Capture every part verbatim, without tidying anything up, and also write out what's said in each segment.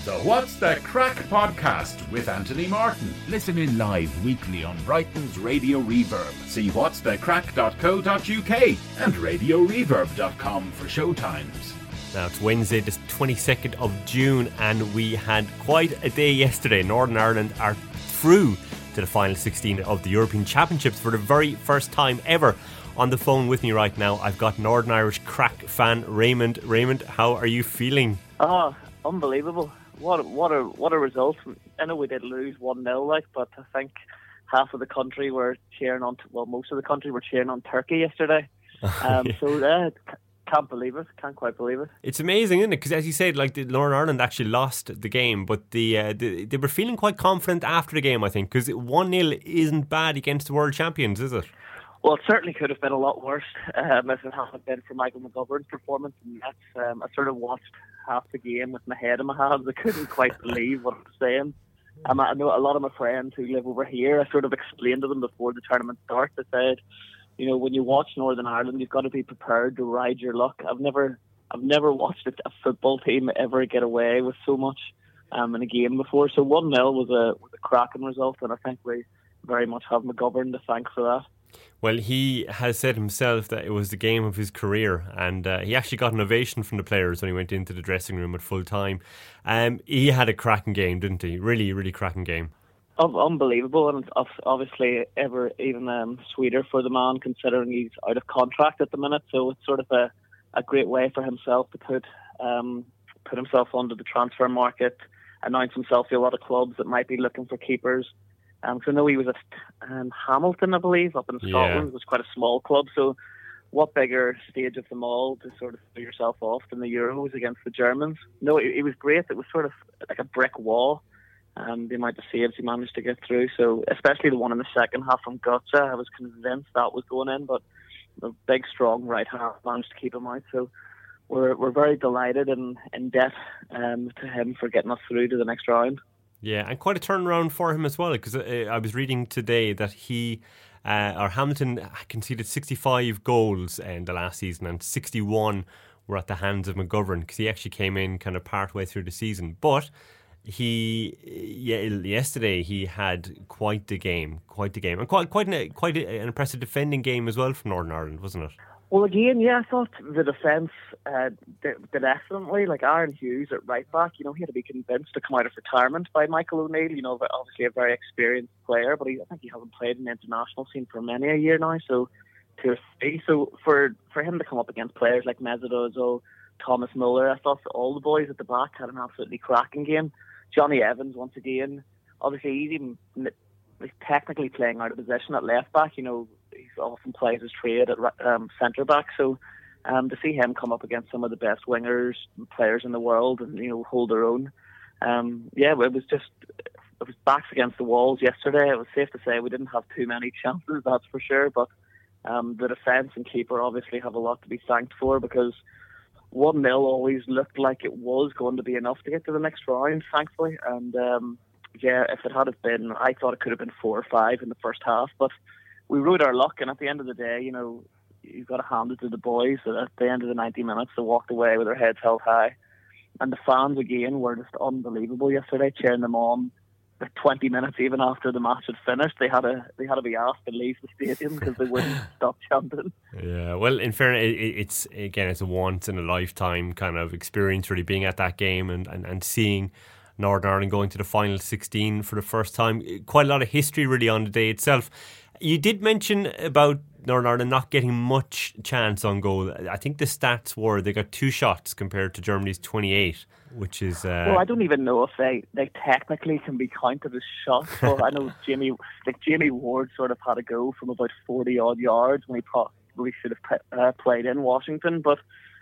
The What's the Crack podcast with Anthony Martin. Listen in live weekly on Brighton's Radio Reverb. See whats the crack dot co dot uk and radio reverb dot com for showtimes. Now it's Wednesday the twenty-second of June and we had quite a day yesterday. Northern Ireland are through to the final sixteen of the European Championships for the very first time ever. On the phone with me right now I've got Northern Irish crack fan Raymond. Raymond, how are you feeling? Oh, unbelievable. What a, what a what a result. I know we did lose one nil, like, but I think half of the country were cheering on, well, most of the country were cheering on Turkey yesterday. Um, yeah. So, uh, can't believe it. Can't quite believe it. It's amazing, isn't it? Because as you said, like, the Northern Ireland actually lost the game, but the, uh, the they were feeling quite confident after the game, I think, because one nil isn't bad against the world champions, is it? Well, it certainly could have been a lot worse um, if it hadn't been for Michael McGovern's performance. And that's, um, I sort of watched half the game with my head in my hands. I couldn't quite believe what I was saying. Um, I know a lot of my friends who live over here, I sort of explained to them before the tournament starts. I said, you know, when you watch Northern Ireland, you've got to be prepared to ride your luck. I've never I've never watched a football team ever get away with so much um, in a game before. So one nil was a, was a cracking result, and I think we very much have McGovern to thank for that. Well, he has said himself that it was the game of his career, and uh, he actually got an ovation from the players when he went into the dressing room at full time. Um, he had a cracking game, didn't he? Really, really cracking game. Unbelievable, and it's obviously ever even um, sweeter for the man considering he's out of contract at the minute. So it's sort of a, a great way for himself to put um, put himself onto the transfer market, announce himself to a lot of clubs that might be looking for keepers. Um, so I know he was at um, Hamilton, I believe, up in Scotland. Yeah. It was quite a small club. So what bigger stage of them all to sort of put yourself off than the Euros against the Germans? No, it, it was great. It was sort of like a brick wall, um, the amount of saves he managed to get through. So especially the one in the second half from Götze, I was convinced that was going in, but the big, strong right hand managed to keep him out. So we're we're very delighted and in debt um, to him for getting us through to the next round. Yeah, and quite a turnaround for him as well, because uh, I was reading today that he, uh, or Hamilton, conceded sixty-five goals in the last season, and sixty-one were at the hands of McGovern, because he actually came in kind of part way through the season. But he, yeah, yesterday he had quite the game, quite the game, and quite quite an, quite an impressive defending game as well from Northern Ireland, wasn't it? Well, again, yeah, I thought the defence uh, did, did excellently. Like Aaron Hughes at right back, you know, he had to be convinced to come out of retirement by Michael O'Neill. You know, obviously a very experienced player, but he, I think he hasn't played in the international scene for many a year now. So, two or three. So for for him to come up against players like Mesut Ozil, Thomas Muller, I thought all the boys at the back had an absolutely cracking game. Johnny Evans, once again, obviously he's even he's technically playing out of position at left back. You know, he often plays his trade at um, centre back. So um, to see him come up against some of the best wingers, players in the world, and you know hold their own, um, yeah, it was just it was backs against the walls yesterday. It was safe to say we didn't have too many chances, that's for sure. But um, the defence and keeper obviously have a lot to be thanked for, because one nil always looked like it was going to be enough to get to the next round, thankfully. And um, yeah, if it had have been, I thought it could have been four or five in the first half, but we rode our luck, and at the end of the day, you know, you've got to hand it to the boys. At the end of the ninety minutes, they walked away with their heads held high. And the fans, again, were just unbelievable yesterday, cheering them on. For twenty minutes, even after the match had finished, they had to, they had to be asked to leave the stadium because they wouldn't stop chanting. Yeah, well, in fairness, it, it's, again, it's a once-in-a-lifetime kind of experience, really, being at that game and, and, and seeing Northern Ireland going to the final sixteen for the first time. Quite a lot of history, really, on the day itself. You did mention about Northern Ireland not getting much chance on goal. I think the stats were they got two shots compared to Germany's twenty-eight, which is... Uh, well, I don't even know if they, they technically can be counted as shots. Well, I know Jamie like Jamie Ward sort of had a go from about forty-odd yards when he probably should have uh, played in Washington. But,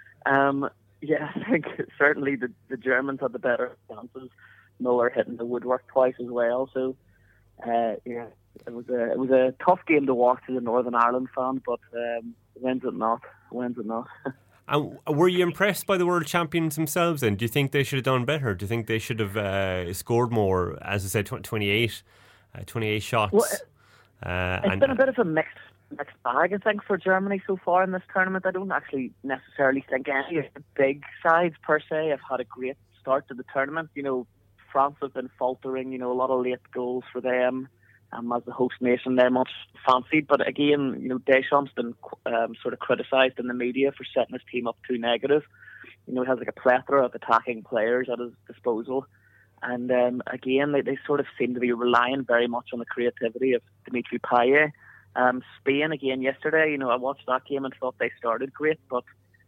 um, yeah, I think certainly the, the Germans had the better chances. Muller hitting the woodwork twice as well. So, uh, yeah... It was a it was a tough game to watch as a Northern Ireland fan, but um, wins it not, wins it not. And were you impressed by the world champions themselves then? Do you think they should have done better? Do you think they should have uh, scored more? As I said, twenty-eight, uh, twenty-eight shots. Well, uh, it's and, been a bit of a mixed mixed bag, I think, for Germany so far in this tournament. I don't actually necessarily think any of the big sides per se have had a great start to the tournament. You know, France have been faltering. You know, a lot of late goals for them. Um, as the host nation, they're much fancied. But again, you know, Deschamps been um, sort of criticised in the media for setting his team up too negative. You know, he has like a plethora of attacking players at his disposal. And um, again, they, they sort of seem to be relying very much on the creativity of Dimitri Payet. Um, Spain, again, yesterday, you know, I watched that game and thought they started great. But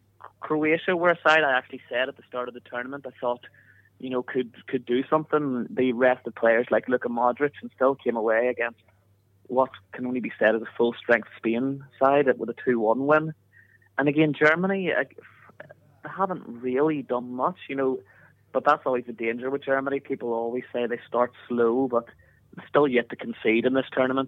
Croatia were a side I actually said at the start of the tournament I thought, you know, could could do something. They rested players like Luka Modric and still came away against what can only be said as a full-strength Spain side with a two one win. And again, Germany, I, they haven't really done much, you know, but that's always the danger with Germany. People always say they start slow, but they're still yet to concede in this tournament.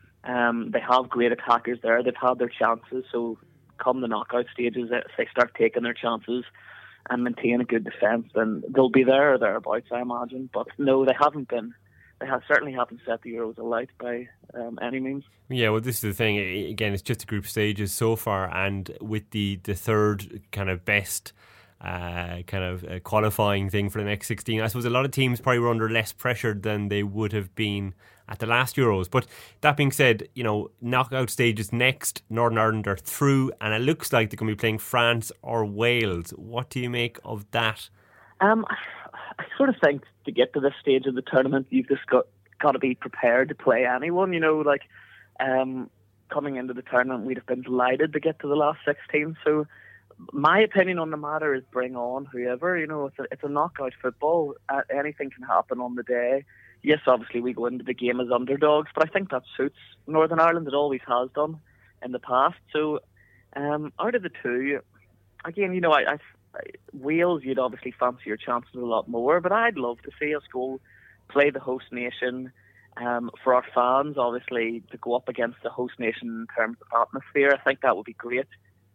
Um, they have great attackers there. They've had their chances, so come the knockout stages, if they start taking their chances and maintain a good defence, then they'll be there or thereabouts, I imagine. But no, they haven't been. They have certainly haven't set the Euros alight by um, any means. Yeah, well, this is the thing. Again, it's just the group stages so far, and with the, the third kind of best uh, kind of uh, qualifying thing for the next sixteen, I suppose a lot of teams probably were under less pressure than they would have been at the last Euros. But that being said, you know, knockout stages next, Northern Ireland are through, and it looks like they're going to be playing France or Wales. What do you make of that? Um, I sort of think to get to this stage of the tournament, you've just got got to be prepared to play anyone. You know, like um, coming into the tournament, we'd have been delighted to get to the last sixteen. So my opinion on the matter is bring on whoever. You know, it's a, it's a knockout football. Uh, anything can happen on the day. Yes, obviously we go into the game as underdogs, but I think that suits Northern Ireland. It always has done in the past. So um, out of the two, again, you know, I, I, Wales, you'd obviously fancy your chances a lot more, but I'd love to see us go play the host nation. Um, for our fans, obviously, to go up against the host nation in terms of atmosphere, I think that would be great.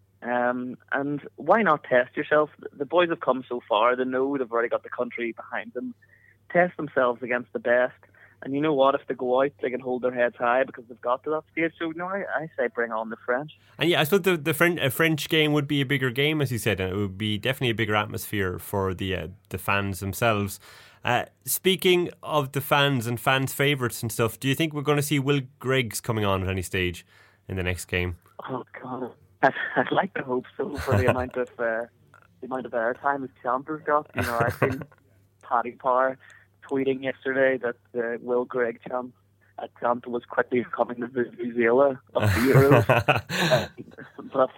Um, and why not test yourself? The boys have come so far. They know they've already got the country behind them. Test themselves against the best. And you know what? If they go out, they can hold their heads high because they've got to that stage. So, no, I, I say bring on the French. And yeah, I suppose the, the French, a French game would be a bigger game, as you said, and it would be definitely a bigger atmosphere for the uh, the fans themselves. Uh, speaking of the fans and fans' favourites and stuff, do you think we're going to see Will Griggs coming on at any stage in the next game? Oh, God. I'd, I'd like to hope so for the amount of uh, the amount of airtime his Champer's got. You know, I've seen Paddy Power tweeting yesterday that uh, Will Griggs champ at Champ was quickly becoming the Vuvuzela of the Euros. uh, but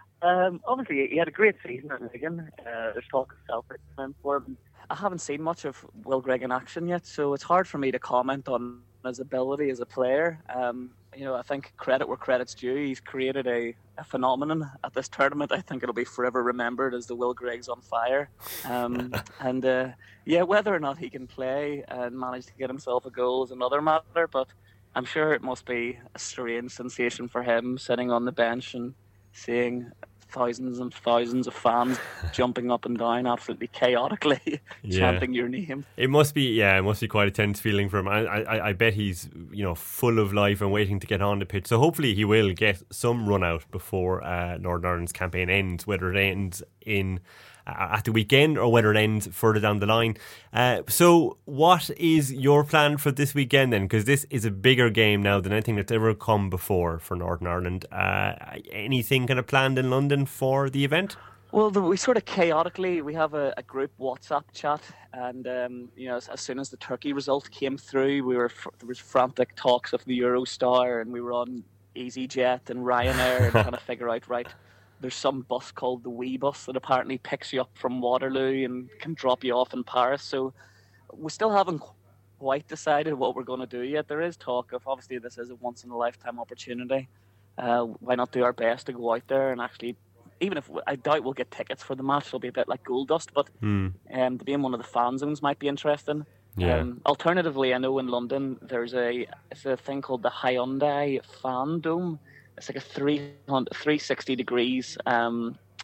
um, obviously he had a great season at Wigan. Uh, there's talk of Celtic for him. I haven't seen much of Will Griggs in action yet, so it's hard for me to comment on his ability as a player. Um, you know, I think credit where credit's due. He's created a, a phenomenon at this tournament. I think it'll be forever remembered as the Will Griggs on fire. Um, and uh, yeah, whether or not he can play and manage to get himself a goal is another matter, but I'm sure it must be a strange sensation for him sitting on the bench and seeing thousands and thousands of fans jumping up and down absolutely chaotically yeah. chanting your name. It must be, yeah, it must be quite a tense feeling for him. I, I, I bet he's, you know, full of life and waiting to get on the pitch. So hopefully he will get some run out before uh, Northern Ireland's campaign ends, whether it ends in uh, at the weekend or whether it ends further down the line. Uh, so what is your plan for this weekend then? Because this is a bigger game now than anything that's ever come before for Northern Ireland. Uh, anything kind of planned in London for the event? Well, the, we sort of chaotically, we have a, a group WhatsApp chat, and um, you know, as, as soon as the Turkey result came through, we were there was frantic talks of the Eurostar, and we were on EasyJet and Ryanair and trying to figure out, right, there's some bus called the Wee Bus that apparently picks you up from Waterloo and can drop you off in Paris. So we still haven't quite decided what we're going to do yet. There is talk of, obviously this is a once in a lifetime opportunity. Uh, why not do our best to go out there and actually, even if I doubt we'll get tickets for the match, it'll be a bit like gold dust, but mm. um, to be in one of the fan zones might be interesting. Yeah. Um, alternatively, I know in London there's a it's a thing called the Hyundai Fan Dome. It's like a three hundred, three hundred sixty degrees um,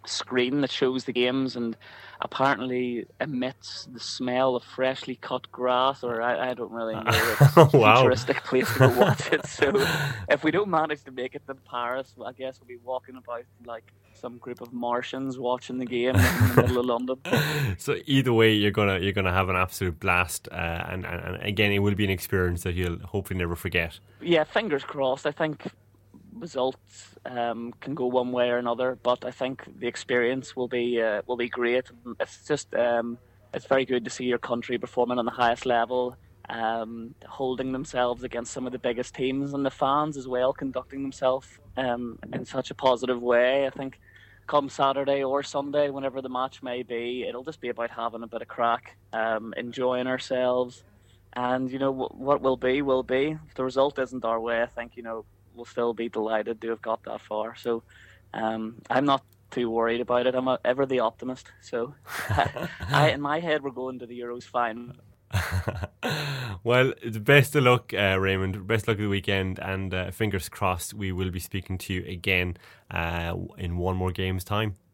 screen that shows the games and apparently emits the smell of freshly cut grass, or I, I don't really know. It's a wow. futuristic place to go watch it. So if we don't manage to make it to Paris, I guess we'll be walking about like some group of Martians watching the game in the middle of London. So either way, you're gonna you're gonna have an absolute blast, uh, and, and and again, it will be an experience that you'll hopefully never forget. Yeah, fingers crossed. I think results um, can go one way or another, but I think the experience will be uh, will be great. It's just um, it's very good to see your country performing on the highest level, um, holding themselves against some of the biggest teams, and the fans as well conducting themselves um, in such a positive way. I think come Saturday or Sunday, whenever the match may be, it'll just be about having a bit of crack, um, enjoying ourselves, and you know w- what will be will be. If the result isn't our way, I think you know. We'll still be delighted to have got that far. So um, I'm not too worried about it. I'm a, ever the optimist. So I, in my head, we're going to the Euros final. Well, the best of luck, uh, Raymond. Best luck of the weekend, and uh, fingers crossed we will be speaking to you again uh, in one more game's time.